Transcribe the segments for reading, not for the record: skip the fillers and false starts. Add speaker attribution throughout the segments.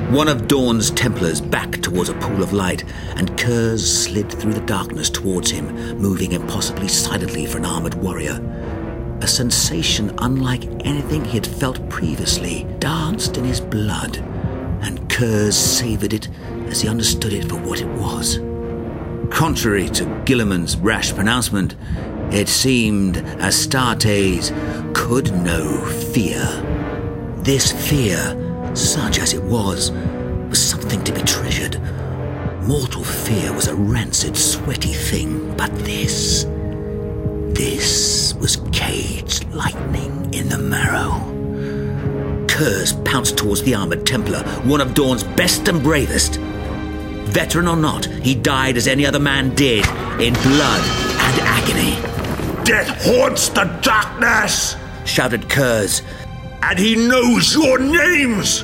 Speaker 1: One of Dawn's Templars backed towards a pool of light, and Kurz slid through the darkness towards him, moving impossibly silently for an armored warrior. A sensation unlike anything he had felt previously danced in his blood, and Kurz savoured it as he understood it for what it was. Contrary to Guilliman's rash pronouncement, it seemed Astartes could know fear. This fear, such as it was something to be treasured. Mortal fear was a rancid, sweaty thing, but this was caged lightning in the marrow. Kurz pounced towards the armored Templar, one of Dawn's best and bravest. Veteran or not, he died as any other man did, in blood and agony.
Speaker 2: "Death haunts the darkness!"
Speaker 1: shouted Kurz.
Speaker 2: "And he knows your names!"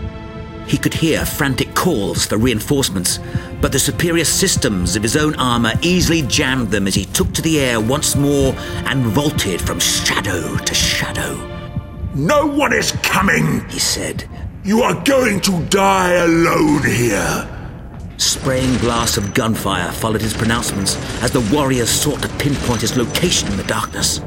Speaker 1: He could hear frantic calls for reinforcements, but the superior systems of his own armor easily jammed them as he took to the air once more and vaulted from shadow to shadow.
Speaker 2: "No one is coming,"
Speaker 1: he said.
Speaker 2: "You are going to die alone here."
Speaker 1: Spraying blasts of gunfire followed his pronouncements as the warriors sought to pinpoint his location in the darkness.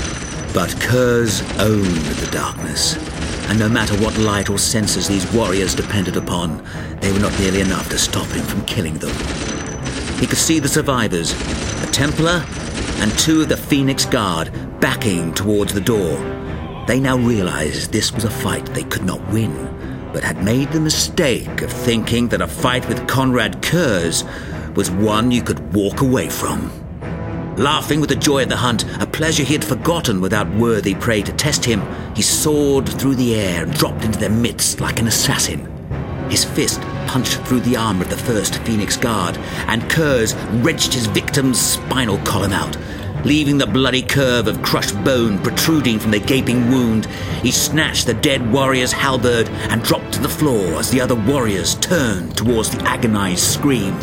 Speaker 1: But Kurz owned the darkness, and no matter what light or senses these warriors depended upon, they were not nearly enough to stop him from killing them. He could see the survivors, a Templar and two of the Phoenix Guard, backing towards the door. They now realized this was a fight they could not win, but had made the mistake of thinking that a fight with Conrad Kurz was one you could walk away from. Laughing with the joy of the hunt, a pleasure he had forgotten without worthy prey to test him, he soared through the air and dropped into their midst like an assassin. His fist punched through the armor of the first Phoenix Guard, and Kurz wrenched his victim's spinal column out. Leaving the bloody curve of crushed bone protruding from the gaping wound, he snatched the dead warrior's halberd and dropped to the floor as the other warriors turned towards the agonized scream.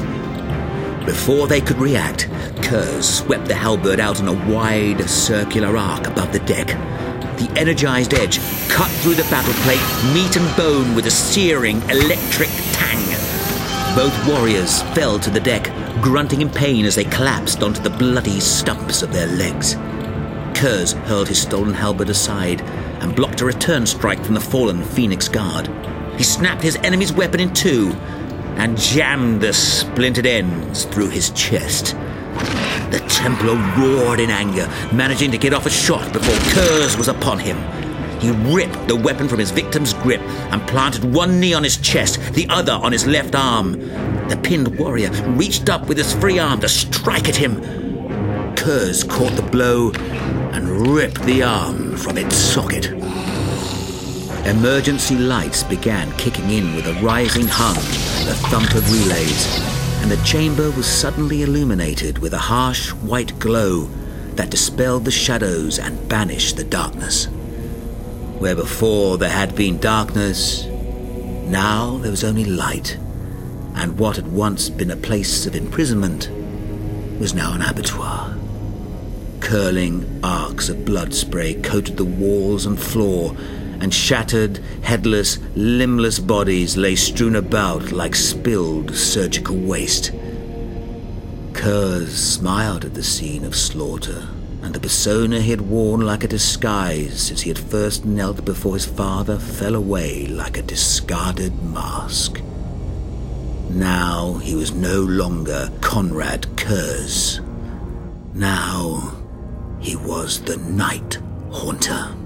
Speaker 1: Before they could react, Kurz swept the halberd out in a wide, circular arc above the deck. The energized edge cut through the battle plate, meat and bone, with a searing electric tang. Both warriors fell to the deck, grunting in pain as they collapsed onto the bloody stumps of their legs. Kurz hurled his stolen halberd aside and blocked a return strike from the fallen Phoenix Guard. He snapped his enemy's weapon in two and jammed the splintered ends through his chest. The Templar roared in anger, managing to get off a shot before Kurz was upon him. He ripped the weapon from his victim's grip and planted one knee on his chest, the other on his left arm. The pinned warrior reached up with his free arm to strike at him. Kurz caught the blow and ripped the arm from its socket. Emergency lights began kicking in with a rising hum and the thump of relays, and the chamber was suddenly illuminated with a harsh white glow that dispelled the shadows and banished the darkness. Where before there had been darkness, now there was only light, and what had once been a place of imprisonment was now an abattoir. Curling arcs of blood spray coated the walls and floor, and shattered, headless, limbless bodies lay strewn about like spilled surgical waste. Kurz smiled at the scene of slaughter, and the persona he had worn like a disguise since he had first knelt before his father fell away like a discarded mask. Now he was no longer Conrad Kurz. Now he was the Night Haunter.